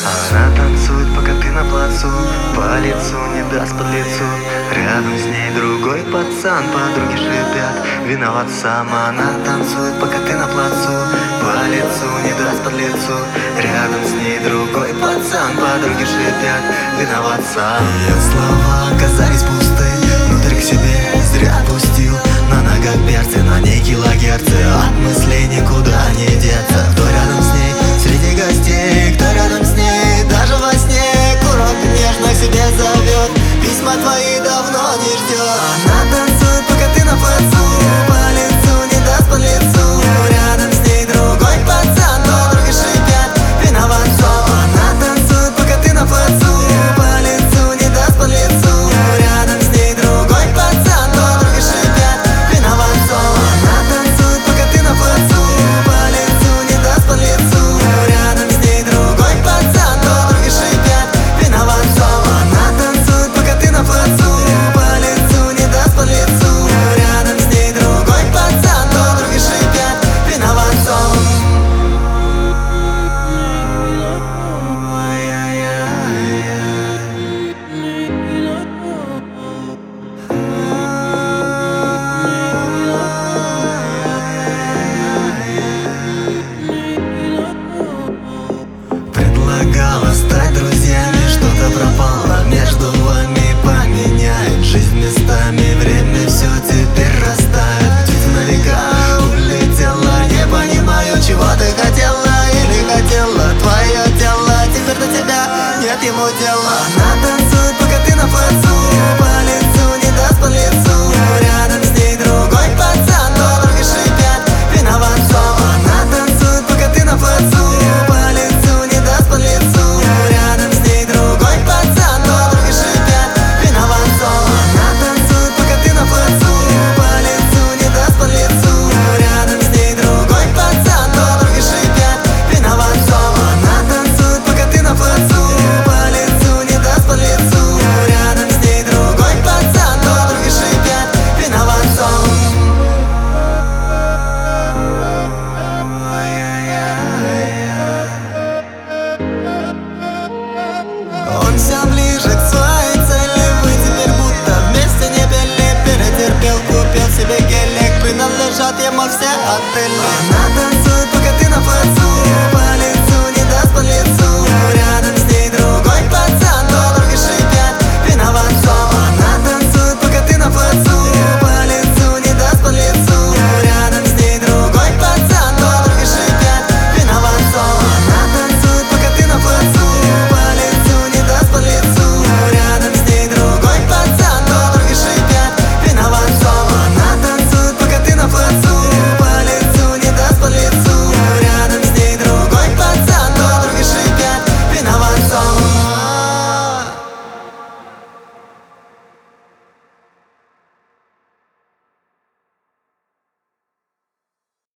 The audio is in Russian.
Она танцует, пока ты на плацу, по лицу не даст под лицу. Рядом с ней другой пацан, подруги шипят, виноват сам. Она танцует, пока ты на плацу, по лицу не даст под лицу. Рядом с ней другой пацан, подруги шипят, виноват сам. Ее слова оказались пусты, внутрь к себе зря пустил. На ногах перцы, на ней килогерцы, от мыслей никуда не деться. Кто рядом с ней среди гостей, кто рядом с ней даже во сне. Курок нежно к себе зовет, письма твои давно не ждет. Она танцует, пока ты на плацу, по лицу не даст под лицу. Рядом с ней другой пацан, подруги шипят, виноват сам. Она танцует, пока ты на плацу, по лицу не даст под лицу. Рядом с ней другой пацан, подруги шипят, виноват сам. Она танцует, пока ты на плацу, по лицу не даст под лицу. Рядом с ней другой пацан, подруги шипят, виноват сам. Она танцует, пока ты на плацу, по лицу не даст под лицу. Рядом с ней другой пацан, подруги шипят, виноват сам. Предлагала стать друзьями, что-то пропало между вами, поменяет жизнь местами. Время все теперь растает, птица на века улетела. Не понимаю, чего ты хотела или хотела. Твое тело, теперь до тебя нет ему дела. Она танцует, пока ты на плацу, по лицу не даст под лицу. Рядом с ней другой пацан, подруги шипят, виноват сам. Она танцует, пока ты на плацу, по лицу не даст под лицу. Рядом с ней другой пацан, подруги шипят, виноват сам. Она танцует, пока ты на плацу, по лицу не даст под лицу. Рядом с ней другой пацан, подруги шипят, виноват сам. Она танцует, пока ты на плацу, по лицу не даст под лицу. Рядом с ней другой пацан, подруги шипят, виноват сам. Он все ближе к своей цели, вы теперь будто вместе не пели. Перетерпел, купил себе гелик, принадлежат ему все отели. Она